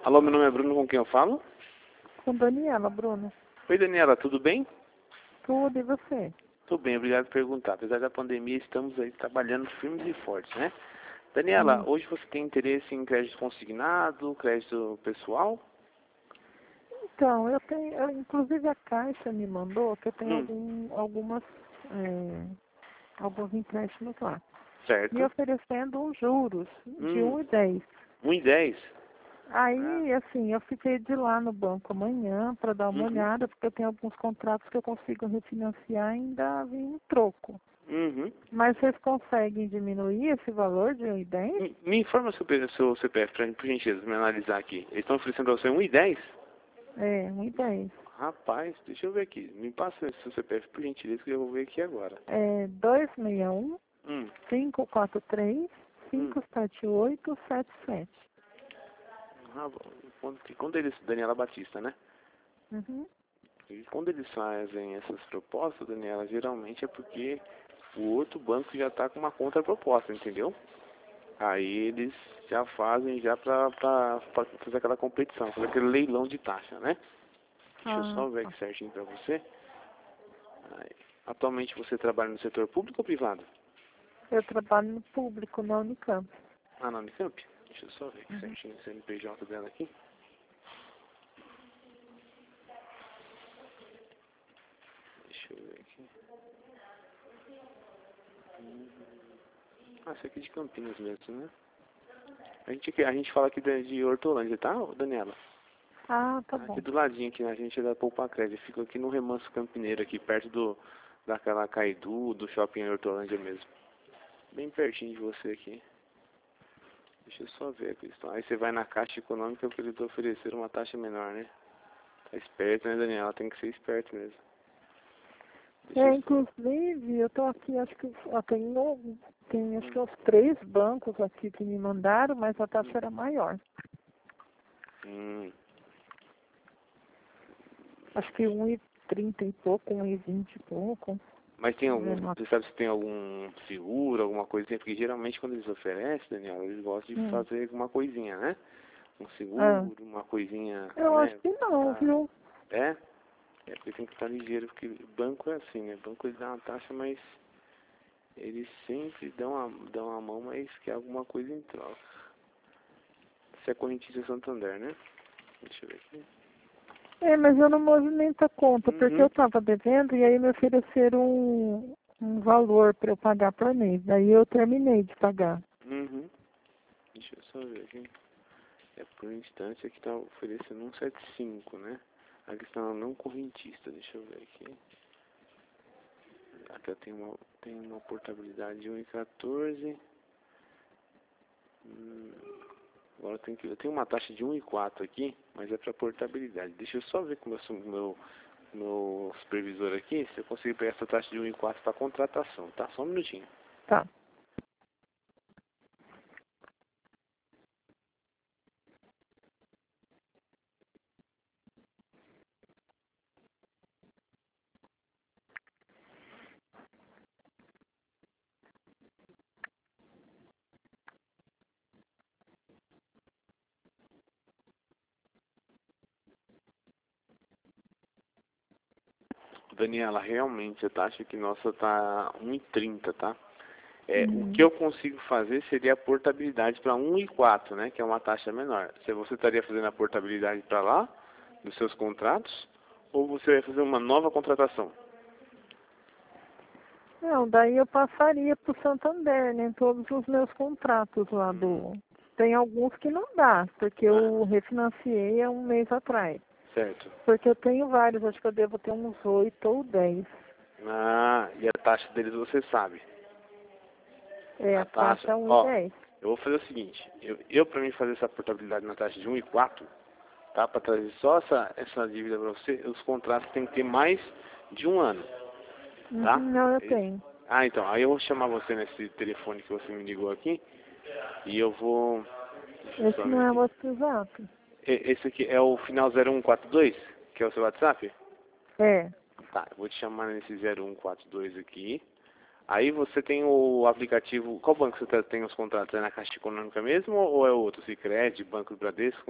Alô, meu nome é Bruno, com quem eu falo? Com Daniela, Bruno. Oi, Daniela, tudo bem? Tudo, e você? Tudo bem, obrigado por perguntar. Apesar da pandemia, estamos aí trabalhando firmes e fortes, né? Daniela, Hum. hoje você tem interesse em crédito consignado, crédito pessoal? Então, inclusive a Caixa me mandou que eu tenho Hum, alguns empréstimos lá. Me certo. oferecendo uns juros de Hum, 1,10. 1,10? Ah, Aí, assim, eu fiquei de ir lá no banco amanhã para dar uma uhum, olhada, porque eu tenho alguns contratos que eu consigo refinanciar e ainda vir um troco. uhum. Mas vocês conseguem diminuir esse valor de 1,10? Me informa seu CPF, por gentileza, me analisar aqui. Eles estão oferecendo para você 1,10? É, 1,10. Rapaz, deixa eu ver aqui. Me passa esse seu CPF, por gentileza, que eu vou ver aqui agora. É 261 Hum, 543 hum. 57877. Ah, bom. Quando eles, Daniela Batista, né? Uhum. E quando eles fazem essas propostas, Daniela, geralmente é porque o outro banco já está com uma contraproposta, entendeu? Aí eles já fazem já pra fazer aquela competição, fazer aquele leilão de taxa, né? Deixa eu Ah, só ver tá. aqui certinho pra você. Aí, atualmente você trabalha no setor público ou privado? Eu trabalho no público, na Unicamp. Ah, na Unicamp? Deixa eu só ver aqui Uhum. certinho o CNPJ dela aqui. Deixa eu ver aqui. Ah, esse aqui é de Campinas mesmo, né? A gente fala aqui de Hortolândia, tá, Daniela? Ah, tá Aqui bom. do ladinho, aqui, a gente é da Poupa Crédito. Fica aqui no Remanso Campineiro, aqui perto daquela Caidu, do shopping em Hortolândia mesmo. Bem pertinho de você aqui. Deixa eu só ver aqui. Aí você vai na Caixa Econômica porque ele está oferecendo uma taxa menor, né? Tá esperto, né, Daniela? Tem que ser esperto mesmo. Deixa eu só... Inclusive, eu tô aqui, acho que tem acho que uns 3 bancos aqui que me mandaram, mas a taxa era maior. Hum. Acho que 1,30 e pouco, 1,20 e pouco. Mas tem algum... Vendo Você sabe se tem algum seguro, alguma coisinha? Porque geralmente quando eles oferecem, Daniela, eles gostam de Hum. fazer alguma coisinha, né? Um Ah, seguro, uma coisinha, eu acho né? que não, Tá. viu? É? É porque tem que estar ligeiro, porque banco é assim, né? Banco ele dá uma taxa, mas eles sempre dão a mão, mas quer alguma coisa em troca. Isso é correntícia Santander, né? Deixa eu ver aqui. Mas eu não movimento a conta, porque eu Uhum, estava devendo e aí me ofereceram um valor para eu pagar por mês. Daí eu terminei de pagar. uhum. Deixa eu só ver aqui. É por instância que tá oferecendo 175, né? A questão é não correntista, deixa eu ver aqui. Aqui tem uma portabilidade de 1,14. Hum, agora eu tenho uma taxa de 1,4 aqui, mas é para portabilidade. Deixa eu só ver com o meu supervisor aqui se eu consigo pegar essa taxa de 1,4 para contratação, tá? Só um minutinho. Tá. Daniela, realmente a taxa aqui nossa tá 1,30, tá? O que Hum. eu consigo fazer seria a portabilidade para 1,4, né? Que é uma taxa menor. Se você estaria fazendo a portabilidade para lá, dos seus contratos, ou você vai fazer uma nova contratação? Não, daí eu passaria para o Santander, né? Todos os meus contratos lá Hum, do. Tem alguns que não dá, porque ah, eu refinanciei há um mês atrás. certo. Porque eu tenho vários, acho que eu devo ter uns 8 ou 10. Ah, e a taxa deles você sabe. É, A a taxa, taxa é um e ó, dez. eu vou fazer o seguinte, eu para mim fazer essa portabilidade na taxa de 1,4, tá? Para trazer só essa dívida para você, os contratos têm que ter mais de um ano, tá? Não, eu Eles- tenho. Ah, então, aí eu vou chamar você nesse telefone que você me ligou aqui e eu vou, deixa eu só Esse não ver é o aqui. WhatsApp. Esse aqui é o final 0142, que é o seu WhatsApp? É. Tá, eu vou te chamar nesse 0142 aqui. Aí você tem o aplicativo. Qual banco você tem os contratos? É na Caixa Econômica mesmo ou é outro? Sicredi, Banco do Bradesco?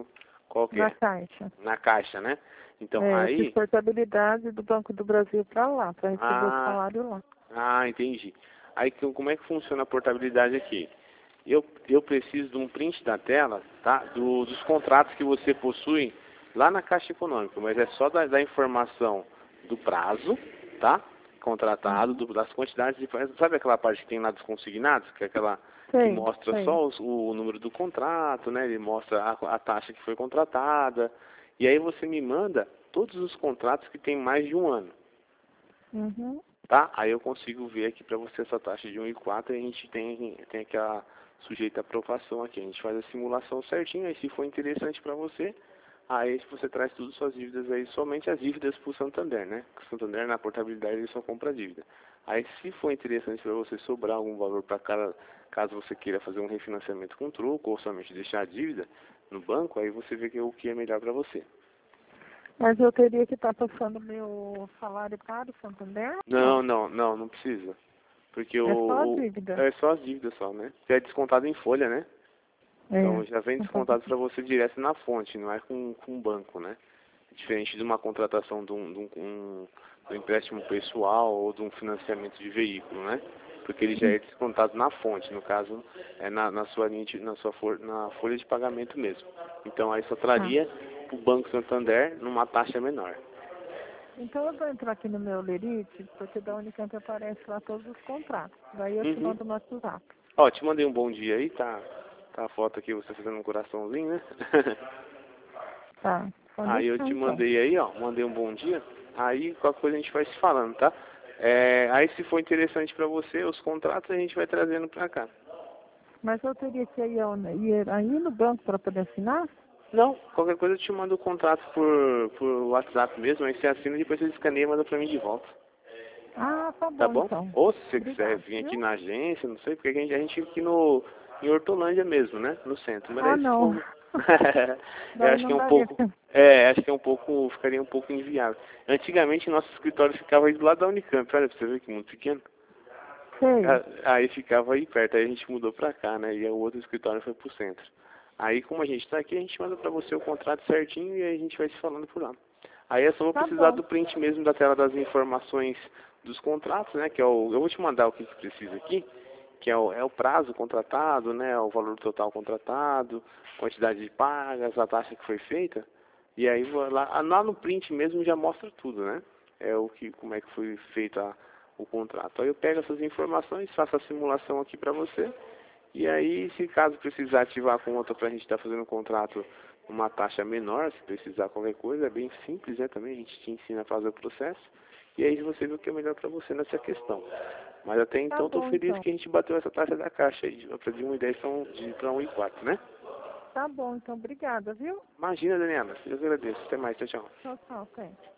Qual que na é? Caixa. Na Caixa, né? Então, Eu aí... fiz portabilidade do Banco do Brasil para lá, para receber o Ah, salário lá. entendi. Aí, como é que funciona a portabilidade aqui? Eu preciso de um print da tela, tá? Dos contratos que você possui lá na Caixa Econômica, mas é só da informação do prazo, tá? Contratado, Uhum. das quantidades de... Sabe aquela parte que tem lá dos consignados? Que é aquela que Sei, mostra sei. só o número do contrato, né? Ele mostra a taxa que foi contratada. E aí você me manda todos os contratos que tem mais de um ano. Uhum. Tá? Aí eu consigo ver aqui para você essa taxa de 1,4 e a gente tem aquela sujeita à aprovação aqui. A gente faz a simulação certinho, aí se for interessante para você, aí você traz tudo suas dívidas aí, somente as dívidas para o Santander, né? O Santander na portabilidade ele só compra dívida. Aí se for interessante para você sobrar algum valor para cada, caso você queira fazer um refinanciamento com troco ou somente deixar a dívida no banco, aí você vê o que é melhor para você. Mas eu teria que estar passando meu salário para o Santander? Não. Não precisa. Porque É só a dívida. é só as dívidas só, né? Que é descontado em folha, né? É. Então já vem descontado para você direto na fonte, não é com o banco, né? Diferente de uma contratação de um empréstimo pessoal ou de um financiamento de veículo, né? Porque ele já é descontado na fonte, no caso, é na sua linha na folha de pagamento mesmo. Então aí só Ah. traria para o Banco Santander numa taxa menor. Então eu vou entrar aqui no meu Lerite, porque da Unicamp aparece lá todos os contratos. Daí eu te Uhum. mando no WhatsApp. Ó, te mandei um bom dia aí, tá a foto aqui, você fazendo um coraçãozinho, né? Tá. Pode Aí eu deixar te então. mandei aí, ó, mandei um bom dia. Aí qualquer coisa a gente vai se falando, tá? Aí se for interessante pra você, os contratos a gente vai trazendo pra cá. Mas eu teria que ir aí no banco para poder assinar? Não, qualquer coisa eu te mando o contrato por WhatsApp mesmo, aí você assina e depois você escaneia e manda pra mim de volta. Ah, tá Tá bom bom? então. Ou se você quiser Obrigado, vir aqui viu? na agência, não sei, porque a gente aqui em Hortolândia mesmo, né? No centro. Mas Ah, aí se não. for. Eu Daí acho que não é um daria. pouco. Acho que é um pouco. Ficaria um pouco inviável. Antigamente nosso escritório ficava aí do lado da Unicamp, olha pra você ver que muito pequeno. Sei. Aí ficava aí perto, aí a gente mudou pra cá, né? E o outro escritório foi pro centro. Aí como a gente tá aqui, a gente manda pra você o contrato certinho e aí a gente vai se falando por lá. Aí eu só vou Tá precisar bom. do print mesmo da tela das informações dos contratos, né? Que é eu vou te mandar o que precisa aqui, que é o prazo contratado, né? O valor total contratado, quantidade de pagas, a taxa que foi feita. E aí lá no print mesmo já mostra tudo, né? Como é que foi feito o contrato. Aí eu pego essas informações, faço a simulação aqui para você. E aí, se caso precisar ativar com outra para a gente estar fazendo um contrato uma taxa menor, se precisar qualquer coisa, é bem simples, né? Também a gente te ensina a fazer o processo. E aí você vê o que é melhor para você nessa questão. Mas até Tá então estou bom feliz então. que a gente bateu essa taxa da caixa aí, de 1,10 para 1,4, né? Tá bom então. Obrigada, viu? Imagina, Daniela, eu agradeço. Até mais, tchau, tchau. Tchau, tchau. Até.